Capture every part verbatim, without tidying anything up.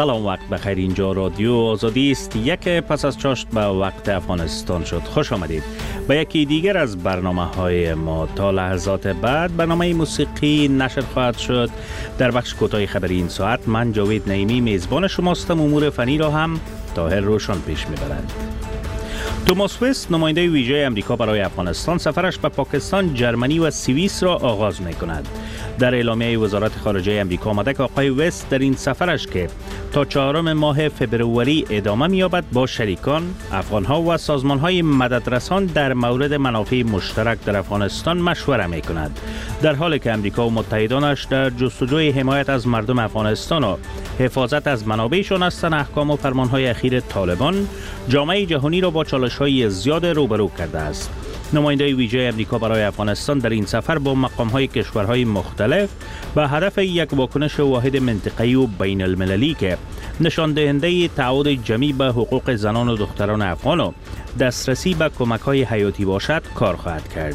سلام، وقت بخیر. اینجا رادیو آزادی است. یک پس از چاشت به وقت افغانستان شد. خوش آمدید به یکی دیگر از برنامه های ما. تا لحظات بعد برنامه موسیقی نشر خواهد شد. در بخش کوتاه خبری این ساعت من جاوید نعیمی میزبان شماستم. امور فنی را هم طاهر روشن پیش میبرد. توماس وست، نماینده ویژه امریکا برای افغانستان، سفرش به پاکستان، جرمنی و سوئیس را آغاز می کند. در اعلامیه وزارت خارجه امریکا آمده که آقای وست در این سفرش که تا چهارم ماه فبروری ادامه می‌یابد با شریکان، افغان‌ها و سازمان‌های مددرسان در مورد منافع مشترک در افغانستان مشوره می‌کند. در حالی که امریکا و متحدانش در جستجوی حمایت از مردم افغانستان و حفاظت از منابعشان هستند، احکام و فرمان‌های اخیر طالبان جامعه جهانی را با چالش‌های زیاد روبرو کرده است. نماینده ویژه امریکا برای افغانستان در این سفر با مقام‌های کشورهای مختلف به هدف یک واکنش واحد منطقه‌ای و بین المللی که نشان دهنده تعهد جمعی به حقوق زنان و دختران افغان و دسترسی به کمک‌های حیاتی باشد کار خواهد کرد.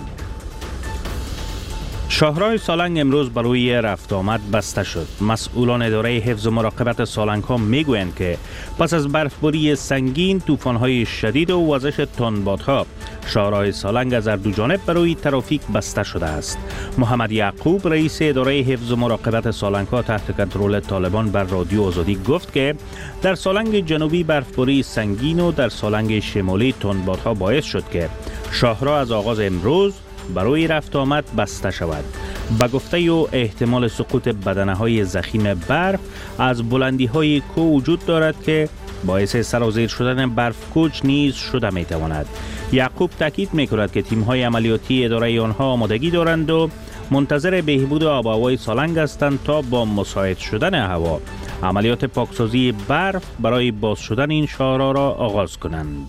شاهراه سالنگ امروز برای رفت آمد بسته شد. مسئولان اداره حفظ و مراقبت سالنگ ها میگویند که پس از برفباری سنگین، طوفان‌های شدید و وزش تندبادها، شاهراه سالنگ از هر دو جانب برای ترافیک بسته شده است. محمد یعقوب، رئیس اداره حفظ و مراقبت سالنگ ها تحت کنترل طالبان، بر رادیو آزادی گفت که در سالنگ جنوبی برفباری سنگین و در سالنگ شمالی تندبادها باعث شد که شاهراه از آغاز امروز برای رفت آمد بسته شود. به گفته و احتمال سقوط بدنه‌های ضخیم برف از بلندی‌های کوه وجود دارد که باعث سرازیر شدن برف کوچ نیز شده می‌تواند. یعقوب تاکید می‌کند که تیم‌های عملیاتی اداره آنها آمادگی دارند و منتظر بهبود آب و هوای سالنگ هستند تا با مساعد شدن هوا عملیات پاکسازی برف برای باز شدن این شاهراه را آغاز کنند.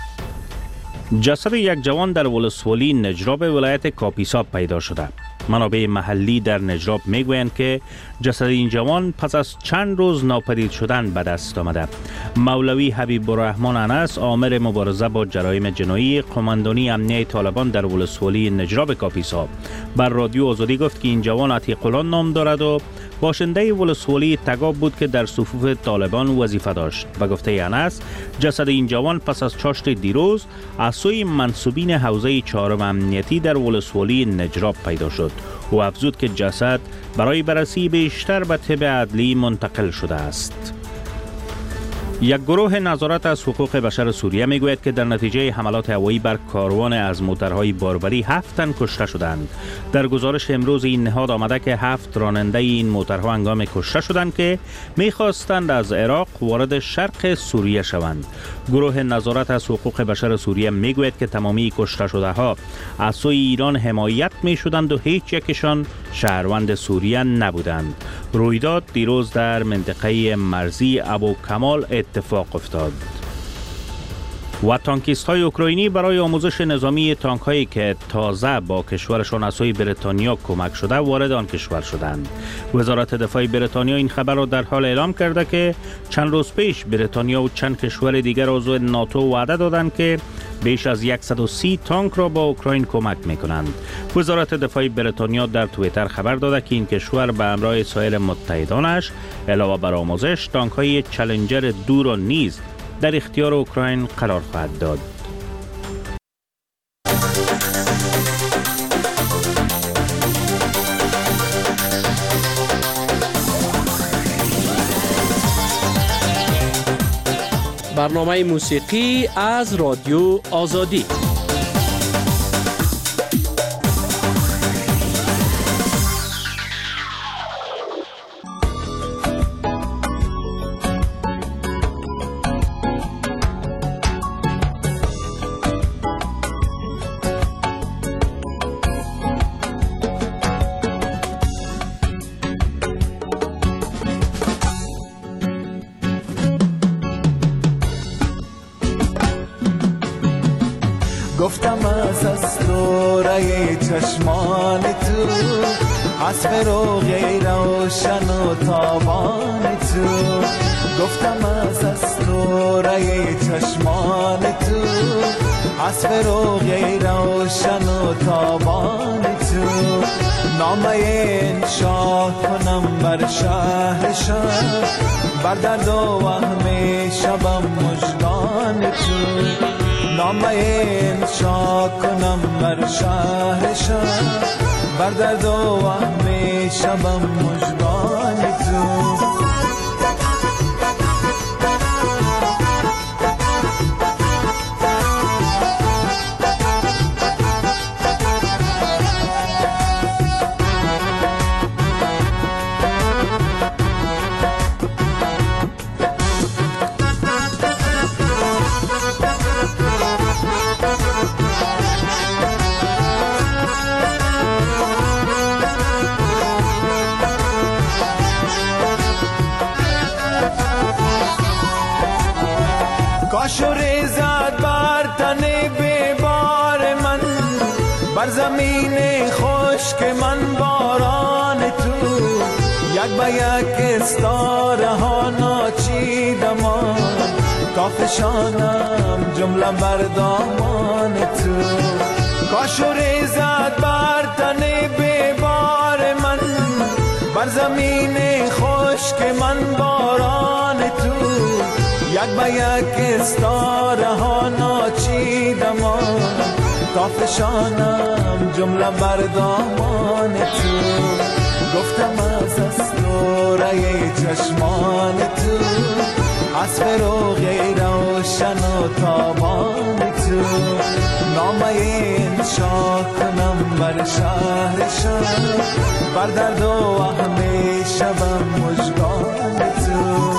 جسد یک جوان در ولسوالی نجراب ولایت کاپیسا پیدا شده. منابع محلی در نجراب میگویند که جسد این جوان پس از چند روز ناپدید شدن به دست آمده. مولوی حبیب الرحمن انس، آمر مبارزه با جرایم جنایی قماندانی امنیه طالبان در ولسوالی نجراب کاپیسا، بر رادیو آزادی گفت که این جوان عتیق الله نام دارد و باشنده ولسوالی تگاب بود که در صفوف طالبان وظیفه داشت. به گفته انس، جسد این جوان پس از چاشت دیروز از سوی منصوبین حوزه چهارم امنیتی در ولسوالی نجراب پیدا شد. او افزود که جسد برای بررسی بیشتر به طب عدلی منتقل شده است. یک گروه نظارت از حقوق بشر سوریه میگوید که در نتیجه حملات هوایی بر کاروان از موترهای باربری هفت تن کشته شدند. در گزارش امروز این نهاد آمده که هفت راننده این موترها هنگام کشته شدند که میخواستند از عراق وارد شرق سوریه شوند. گروه نظارت از حقوق بشر سوریه میگوید که تمامی کشته شده ها از سوی ایران حمایت میشدند و هیچ یکشان شهروند سوریه نبودند. رویداد دیروز در منطقه مرزی ابو کمال اتفاق افتاد. و تانکیست های اوکراینی برای آموزش نظامی تانک هایی که تازه با کشورشان از سوی بریتانیا کمک شده وارد آن کشور شدند. وزارت دفاع بریتانیا این خبر را در حال اعلام کرده که چند روز پیش بریتانیا و چند کشور دیگر عضو ناتو وعده دادند که بیش از صد و سی تانک را با اوکراین کمک میکنند. وزارت دفاع بریتانیا در توییتر خبر داده که این کشور به همراه سایر متحدانش علاوه بر آموزش تانک های چالنجر دو را نیز در اختیار اوکراین قرار خواهد داد. برنامه موسیقی از رادیو آزادی. گفتم از اسراره چشمان تو، از فروغ روشن و تابان تو. گفتم از اسراره چشمان تو، از فروغ روشن و تابان تو. نامه انشا کنم بر شهرشان، بر درد و وهم شبم مژگان تو. نامه انشا کنم بر شهرشان، بر درد و وهم شبم مژگان تو. کاش و ریزد بر تن بیبار من، بر زمین خشک من باران تو. یک به یک استاره ها ناچیدمان، تا فشانم جمله بر دامان تو. کاش و ریزد بر تن بیبار من، بر زمین خشک من باران تو. یک به یک استاره ها ناچیدمان، تا فشانم جمله بر دامان تو. گفتم از اسطوره چشمان تو، از فروغ روشن و تابان تو. نامه انشا کنم بر شهرشان، بر درد و وهم شبم مژگان تو.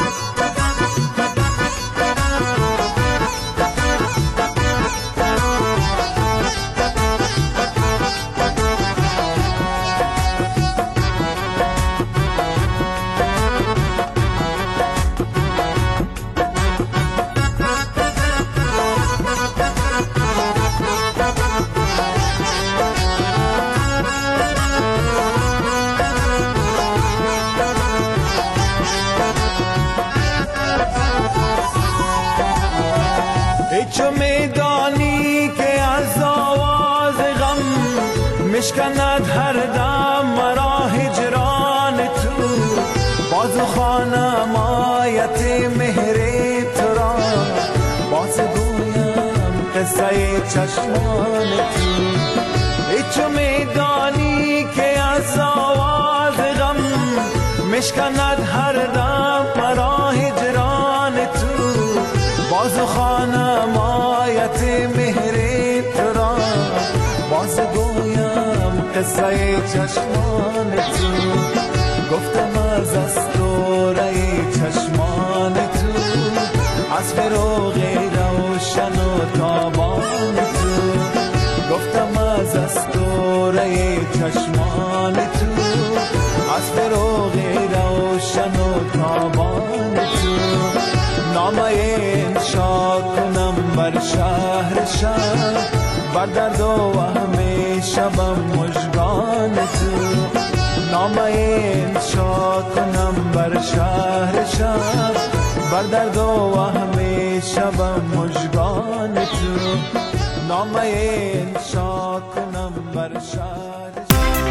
چو میدانی که از آواز غم مشکند هر دم مرا هجران تو. بازو خوانم آیت مهر تو را، باز گویم قصه چشمان تو. چو میدانی که از آواز غم مشکند هر دم مرا هجران تو. بازو خوانم آیت مهر تو را، باز گویم قصه چشمان تو. گفتم از اسطوره چشمان تو، از فروغ روشن و تابان تو. گفتم از اسطوره چشمان تو، از فروغ روشن و تابان تو. نامه انشا کنم بر شهرشان، بر درد و وهم شبم مژگان تو. نامه انشا کنم بر شهرشان، بر درد و وهم شبم مژگان تو. نامه انشا کنم بر شهرشان.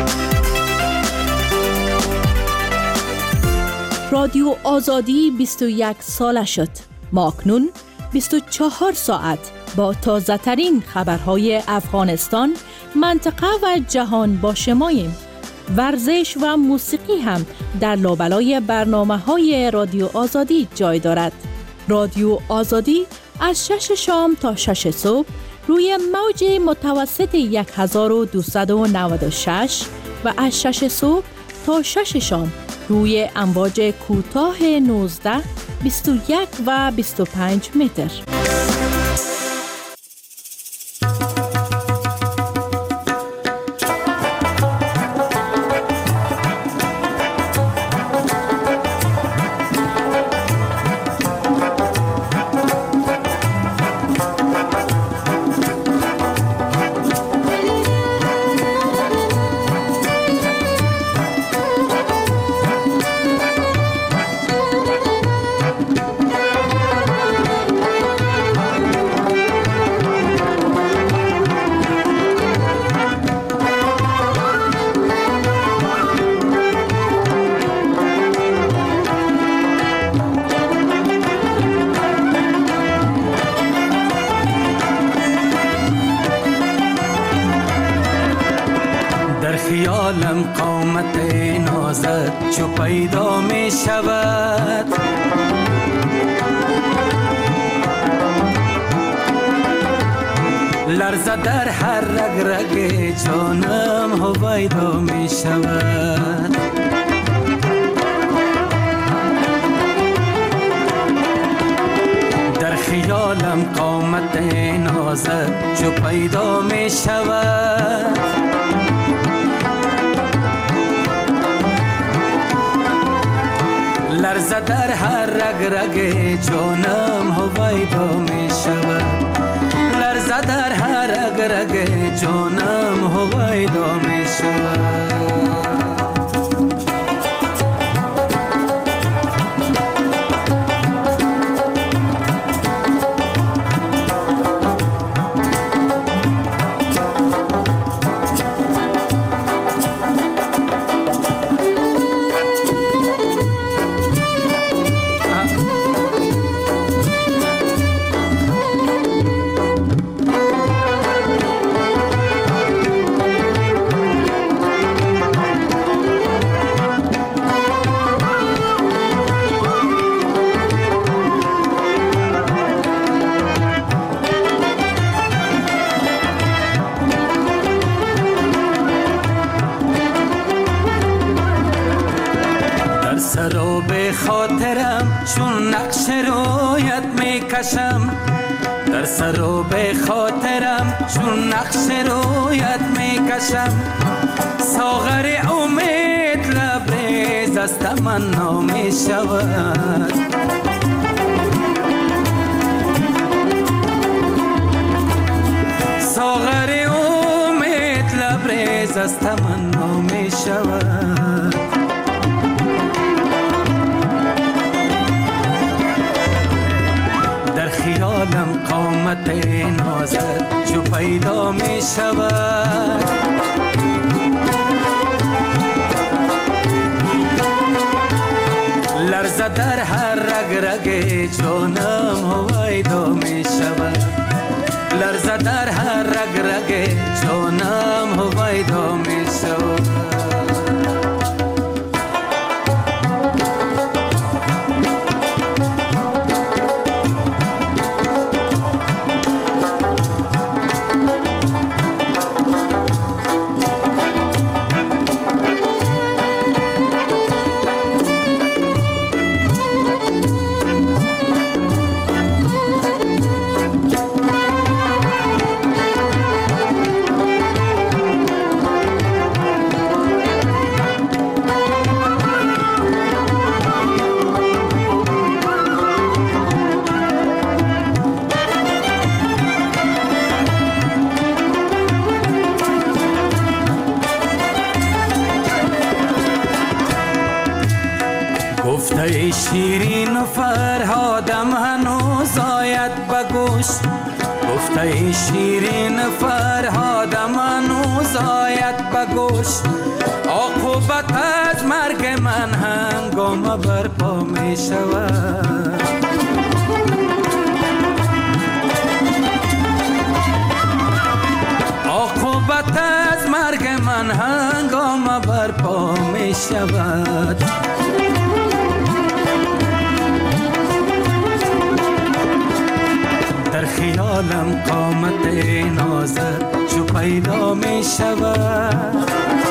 رادیو آزادی بیست و یک ساله شد. ما اکنون بیست و چهار ساعت با تازه ترین خبرهای افغانستان، منطقه و جهان با شماییم. ورزش و موسیقی هم در لابلای برنامه های رادیو آزادی جای دارد. رادیو آزادی از شش شام تا شش صبح روی موج متوسط هزار و دویست و نود و شش و از شش صبح تا شش شام روی امواج کوتاه نوزده، بیست و یک و بیست و پنج متر. خیالم قامت نازت چو پیدا می شود، لرزه در هر رگ رگ جانم هویدا می شود. در خیالم قامت نازت چو پیدا می شود، لرزه در هر رگ رگ جانم هویدا می شود، لرزه در هر رگ رگ جانم هویدا می شود. سراب خاطرم چون نقش رویت می کشم، در سراب خاطرم چون نقش رویت می کشم، ساغر امید لبریز از تمنا می شود، ساغر امید لبریز از تمنا می شود. خیالم قامت نازت چو پیدا می شود، لرزه در هر رگ رگ جانم هویدا می شود، لرزه در هر رگ رگ جانم هویدا می شود. گفته شیرین و فرهادم هنوز آید به گوش، گفته شیرین و فرهادم هنوز آید به گوش، عاقبت از مرگ من هنگام برپا می شود، عاقبت از مرگ من هنگام برپا می شود. در خیالم قامت نازت چو پیدا می شود،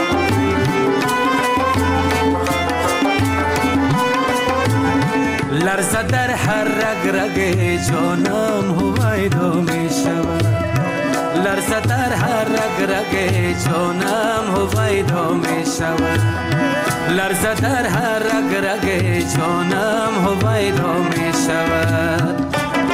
لرزه در هر رگ رگ جانم هویدا می شود، لرزه در هر رگ رگ جانم هویدا می شود، لرزه در هر رگ رگ جانم هویدا می شود.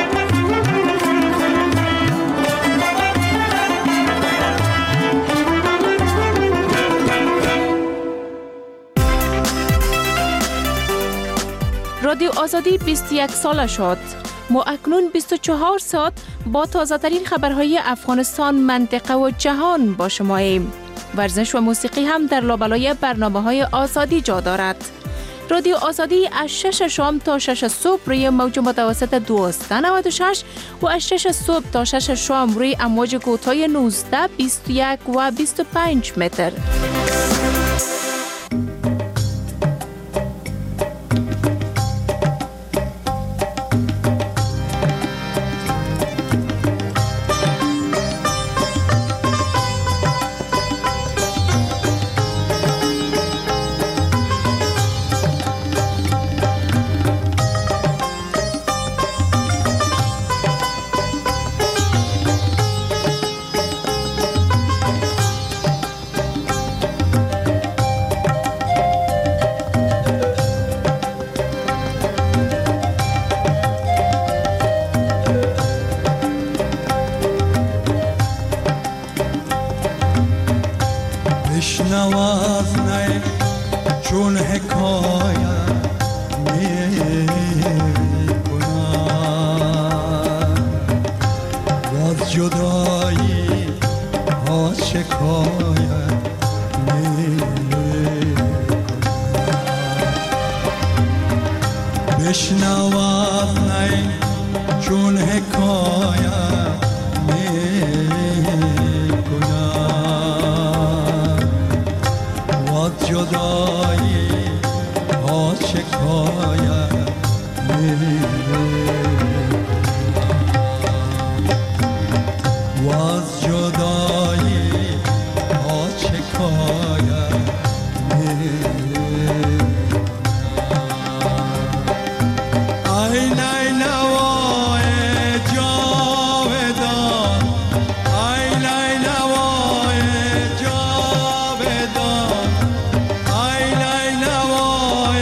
رادیو آزادی بیست و یک ساله شد. ما اکنون بیست و چهار ساعت با تازه ترین خبرهای افغانستان، منطقه و جهان با شماییم. ورزش و موسیقی هم در لابلای برنامه های آزادی جا دارد. رادیو آزادی از شش شام تا شش صبح روی موج متوسط دویست و نود و شش و از شش صبح تا شش شام روی امواج کوتاه نوزده، بیست و یک و بیست و پنج متر. بشنو از نی چون حکایت می کنم و از جدایی ها شکایت می کنم بشنو از نی چون حکایت می کنم و از جدایی ها شکایت می کنم و از جدایی ها شکایت می کنم ای نیلوای جاودان ای نیلوای جاودان ای نیلوای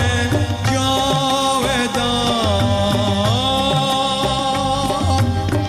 جاودان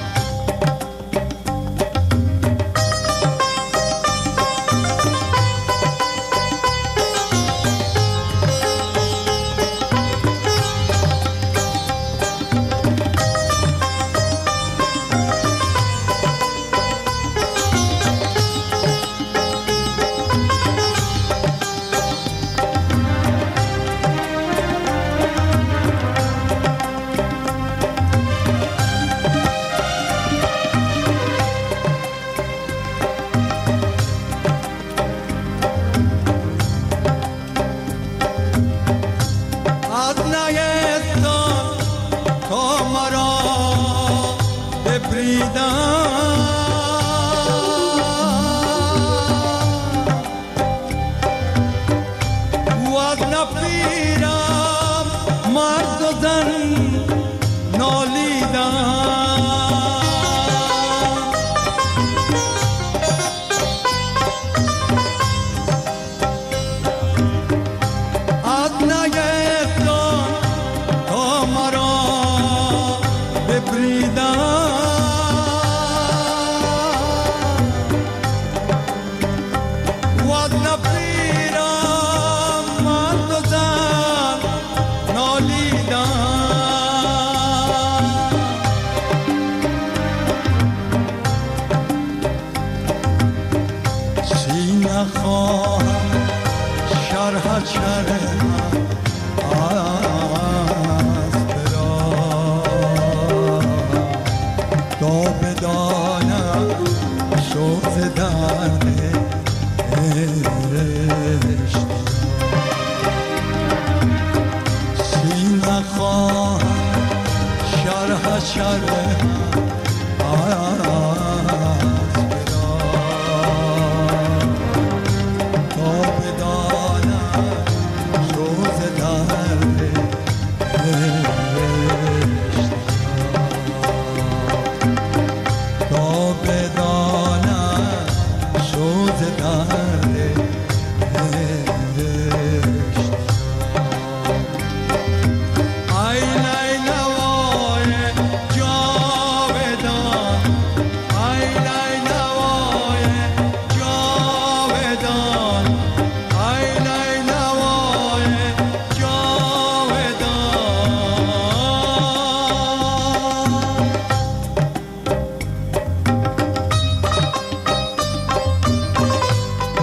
از نیستان تا مرا ببریدن و از نفیرم مرد و زن نالیدن از نیستان تا مرا ببریدن و از نفیرم مرد و زن نالیدن سینه خواهم شرح شرح از برا تا بدانم سوز درد عشق سینه خواهم شرح شرح از برا تا بدانم سوز درد عشق تا بدانم سوز درد عشق ای نیلوای جاودان ای نیلوای جاودان ای نیلوای جاودان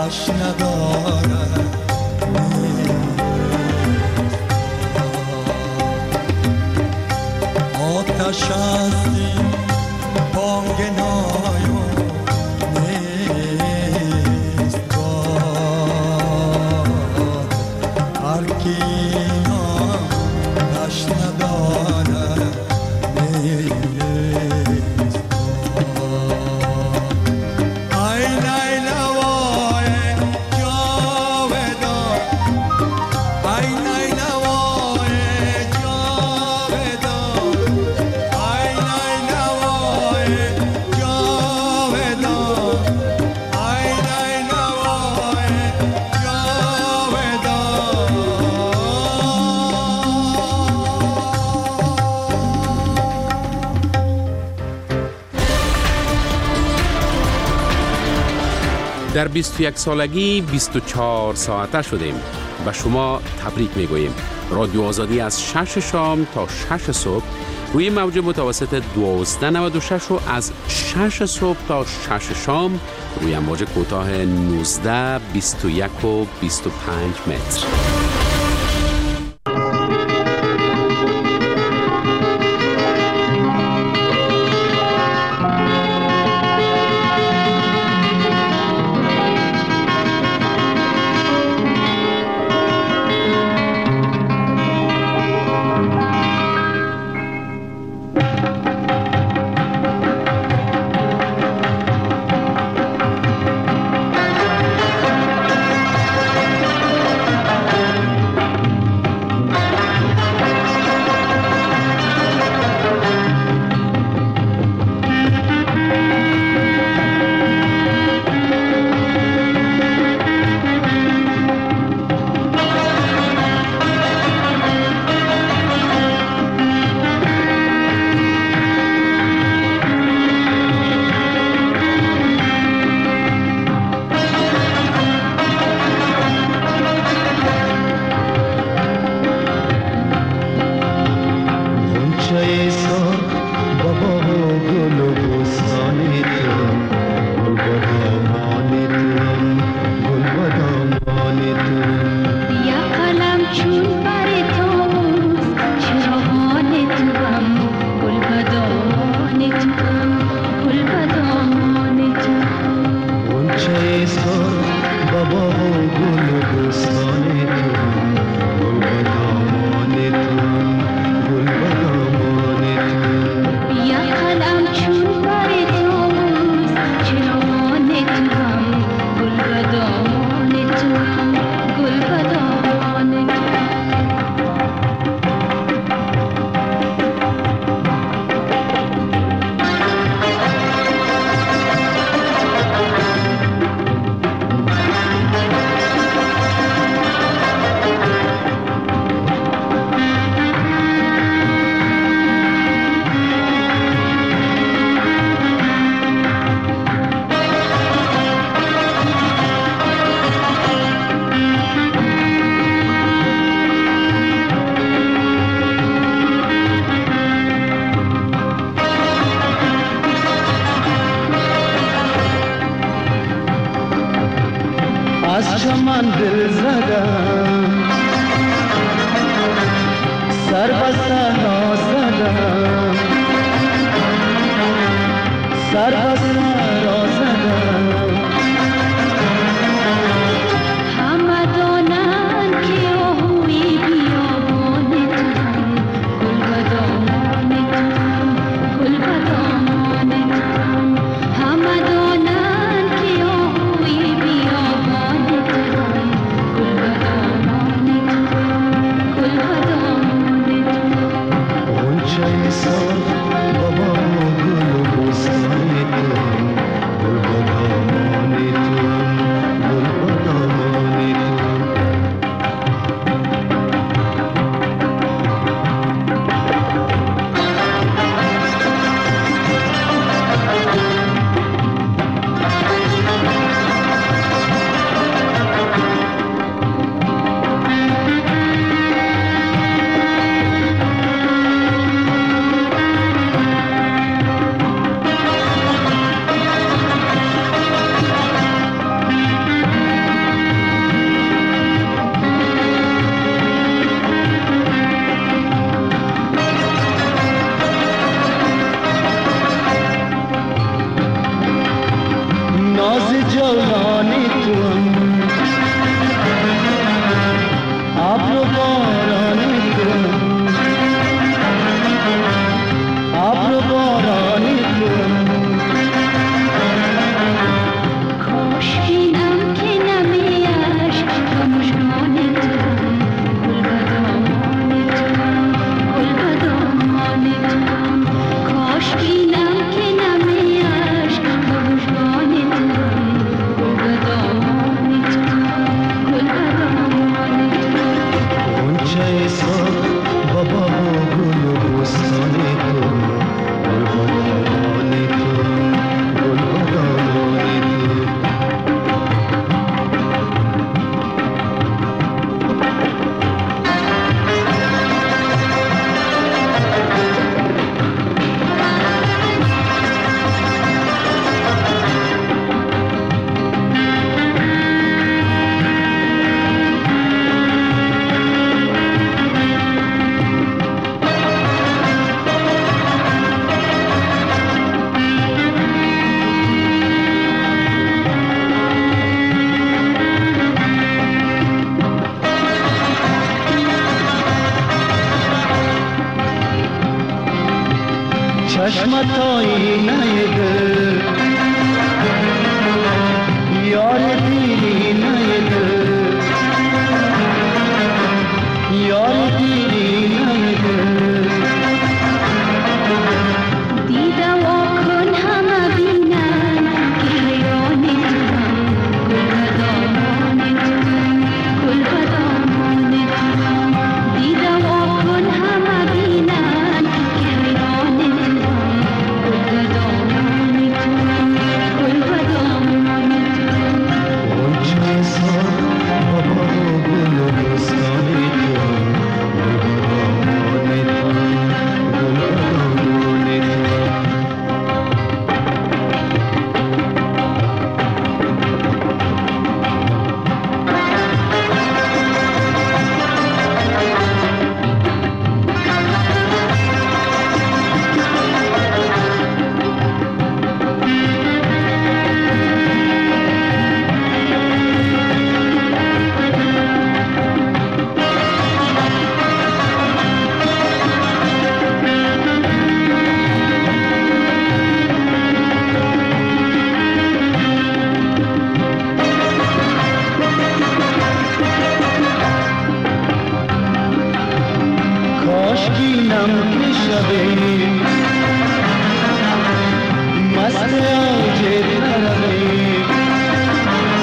آتش ندارد آتش هستی بانگ نایو نیست باد هر کی آتش ندارد نیست باد ای لیلوای جاودان ای لیلوای جاودان ای لیلوای جاودان ای لیلوای در بیست و یک سالگی بیست و چهار ساعته شدیم. به شما تبریک میگوییم. رادیو آزادی از شش شام تا شش صبح روی موج متوسط دوازده نود و شش و از شش صبح تا شش شام روی موج کوتاه نوزده، بیست و یک و بیست و پنج متر. از چمن دل زدم سر به سر زدم سر به سر زدم همه دانند که آهوی بیابان توام گل به دامان توام گل به دامان توام همه دانند که آهوی بیابان توام گل به دامان توام گل به دامان توام غنچه سال بابا گل و بستان توام گل به دامان چشمت آینه دل یار دیرینه دل یار دیرینه دل دیده واکن همه بینن که حیران توام گل به دامان توام دیده واکن همه بینن که حیران توام گل به دامان توام گل به دامان توام غنچه سار بابا گل و بستان توام گل به دامان توام گل به دامان توام کاشکینم که شبه مست